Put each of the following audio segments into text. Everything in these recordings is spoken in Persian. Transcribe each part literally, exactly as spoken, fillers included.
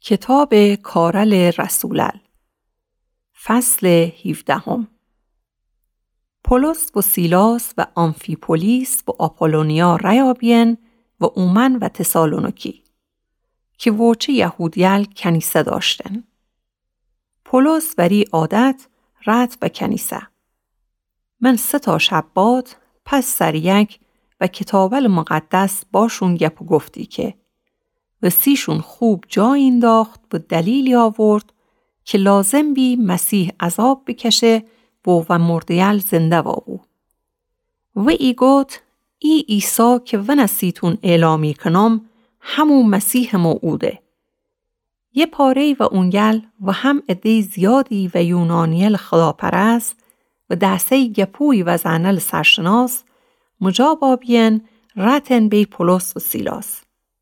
کتاب کارل رسولل فصل هفدهم. پولس و سیلاس و آمفیپولیس و آپولونیا ریابین و اومن و تسالونیکی که وچه یهودیل کنیسه داشتن. پولس وری عادت رت و کنیسه. من سه تا شبات پس سر یک و کتابل مقدس باشون گپ و گفتی که و سیشون خوب جا انداخت و دلیلی آورد که لازم بی مسیح عذاب بکشه و و مردیل زنده وابو. و ای گوت ای عیسی که و نسیتون اعلامی کنم همون مسیح موعوده. یه پاره و اونگل و هم عده زیادی و یونانیل خداپرست و دسته گپوی و زنل سرشناس مجابابین رتن بی پولس و سیلاس.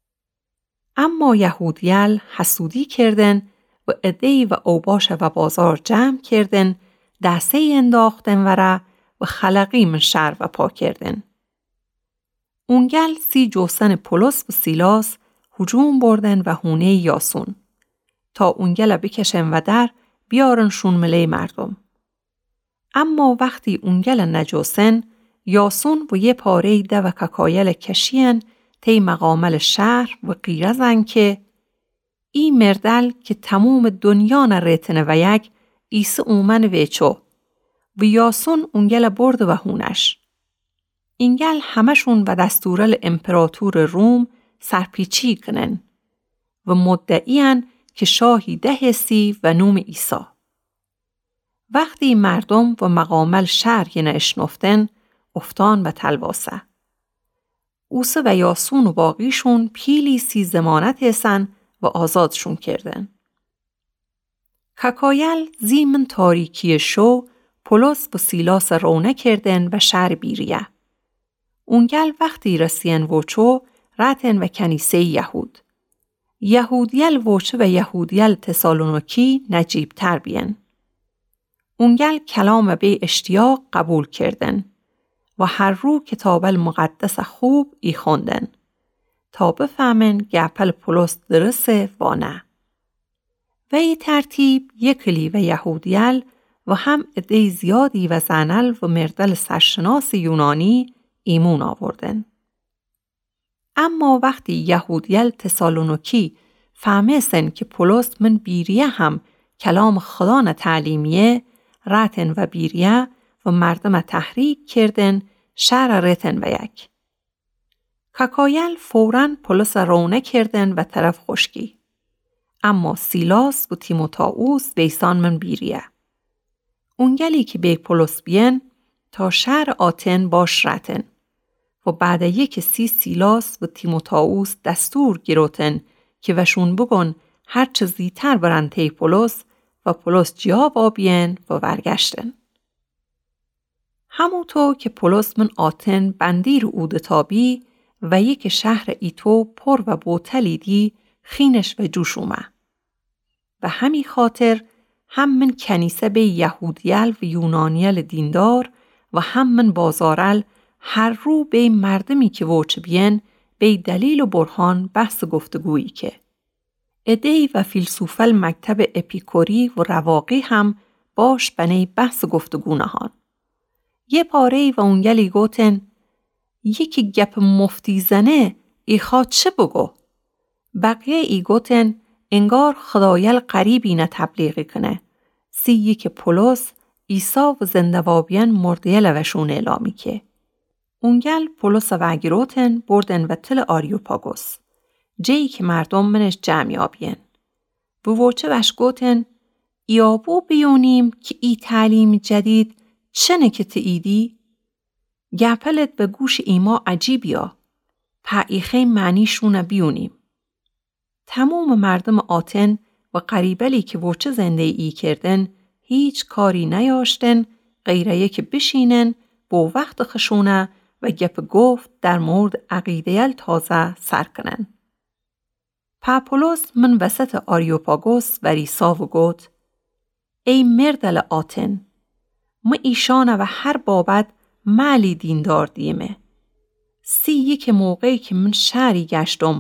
اما یهودیل حسودی کردن و عده‌ای و اوباش و بازار جمع کردن، دسته انداختن وره و خلقی من شر و پا کردن. اونگل سی جوسن پولس و سیلاس هجوم بردن و هونه یاسون تا اونگل بکشن و در بیارنشون ملی مردم. اما وقتی اونگل نجوسن یاسون و یه پاره ده و ککایل کشین تی مقامل شهر و قیرزن که ای مردل که تموم دنیا نریتنه و یک ایسه اومن ویچو و یاسون اونگل برد و هونش. اینگل همشون و دستورل امپراتور روم سرپیچی کنن و مدعیان که شاهی ده حسی و نوم ایسا. وقتی مردم و مقامل شهر ینه اشنفتن افتان و تلواسه. اوسه و یاسون و باقیشون پیلی سی زمانت هستن و آزادشون کردن. ککایل زیمن تاریکی شو پولس و سیلاس رونه کردن و شهر بیریه. اونگل وقتی رسین وچو رتن و کنیسه یهود. یهودیل وچه و یهودیل تسالونیکی نجیب تر بین. اونگل کلام به اشتیاق قبول کردن و هر رو کتاب المقدس خوب ای خوندن تا بفهمن گپل پولس درسه و نه. و ای ترتیب یکلی و یهودیل و هم عده زیادی و زنل و مردل سرشناس یونانی ایمون آوردن. اما وقتی یهودیل تسالونیکی فهمیسن که پولس من بیریه هم کلام خدا نه تعلیمیه رتن و بیریه و مردم تحریک کردن شهر رتن و یک. ککایل فوراً پولس رونه کردن و طرف خشکی. اما سیلاس و تیموتائوس بیسان من بیریه. اونگلی که به پولس بین تا شهر آتن باش رتن و بعد یک سی سیلاس و تیموتائوس دستور گیروتن که وشون بگن هر چه زیتر برن تی پولس و پولس جواب آبین و ورگشتن. همونطور که پولس من آتن بندیر اوده تابی و یک شهر ایتو پر و بوتلی دی خینش و جوش اومه. و همی خاطر هم من کنیسه به یهودیل و یونانیل دیندار و هم من بازارل هر رو به مردمی که وچ بین به دلیل و برهان بحث گفتگویی که ادهی و فیلسوفل مکتب اپیکوری و رواقی هم باش بنی بحث گفتگو نهان. یه پاره و اونگلی گوتن یکی گپ مفتی زنه ای خواد چه بگو؟ بقیه ای گوتن انگار خدایل قریبی نه تبلیغی کنه. سی یک پولس ایسا و زندوابین مردیل وشون اعلامی که اونگل پولس و اگروتن بردن و تل آریوپاگوس جایی که مردم منش جمعی آبین. و وچه وش گوتن ایابو بیونیم که ای تعلیم جدید چنه که تاییدی؟ گپلت به گوش ایما عجیبیا. پعیخه معنیشونه بیونیم. تمام مردم آتن و قریبلی که وچه زنده ای کردن هیچ کاری نیاشتن غیره یک بشینن با وقت خشونه و گپ گفت در مورد عقیده‌ال تازه سر کنن. پاپولوس من وسط آریوپاگوس و ریسا و گوت ای مردل آتن ما ایشانه و هر بابت مالی دیندار دیمه. سی یک موقعی که من شهری گشتم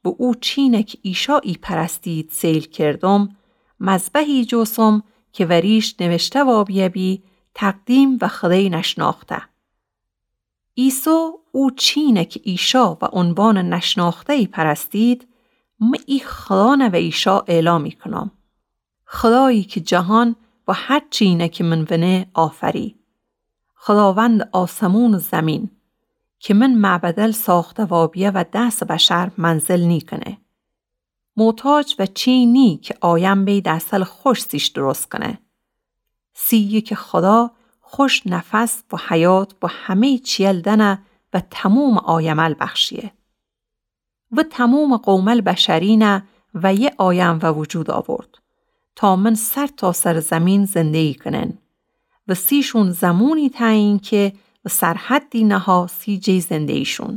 و او چینک ایشایی پرستید سیل کردم، مذبحی جوسم که وریش نوشته و بیبی تقدیم و خدای نشناخته. ایسو او چینک ایشا و عنوان نشناخته پرستید، من ای خدا و ایشا اعلام کنم. خدایی که جهان و هر چینه که من ونه آفری. خداوند آسمون و زمین که من معبدل ساخته و بیه و دست بشر منزل نی کنه. محتاج و چینی که آیم بی دستل خوش سیش درست کنه. سیه که خدا خوش نفس و حیات و همه چیل دنه و تموم آیمل بخشیه. و تموم قومل بشرینه و یه آیم و وجود آورد تا من سر تا سر زمین زندگی کنن و سیشون زمونی تعیین که و سرحدی نها سی جی زندگیشون.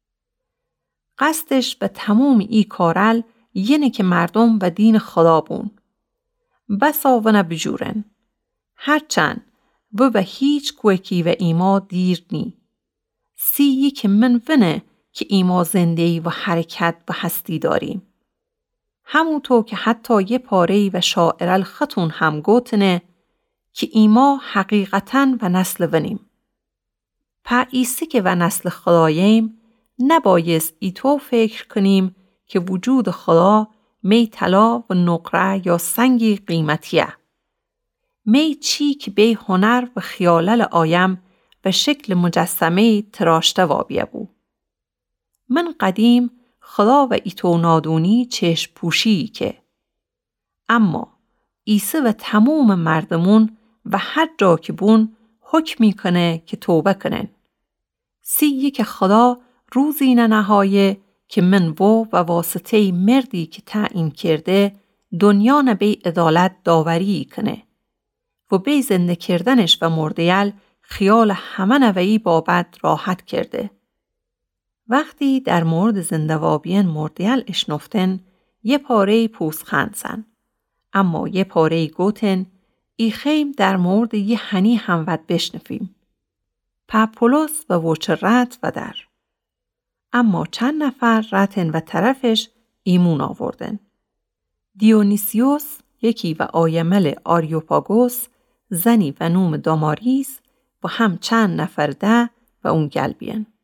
قصدش به تموم ای کارل یعنی که مردم و دین خدا بون. بسا و نبجورن. هرچند و به هیچ کوکی و ایما دیر نی. سی که من ونه که ایما زندگی و حرکت و هستی داریم. همونطور که حتی یه پاره‌ای و شاعرال خطون هم گوتنه که ایما حقیقتاً و نسل ونیم. پا ایسی که و نسل خداییم نبایست ایتو فکر کنیم که وجود خدا می طلا و نقره یا سنگی قیمتیه. می چی که به هنر و خیالل آیم و شکل مجسمه تراشته وابیه بو. من قدیم خدا و ایتو نادونی چشم پوشی که اما عیسی و تموم مردمون و هر جا که بون حکم میکنه که توبه کنن. سیه که خدا روزی ننهایه که من و و واسطه مردی که تعیین کرده دنیا نبی عدالت داوری کنه و بی زنده کردنش و مردیل خیال همه نوعی بابت راحت کرده. وقتی در مورد زندوابین مردیل اشنفتن یه پاره پوسخند سن. اما یه پاره گوتن ای خیم در مورد یه هنی همود بشنفیم. پاپولوس و وچه رت و در. اما چند نفر رتن و طرفش ایمون آوردن. دیونیسیوس یکی و آیمل آریوپاگوس زنی و نوم داماریس و هم چند نفر ده و اون گلبین.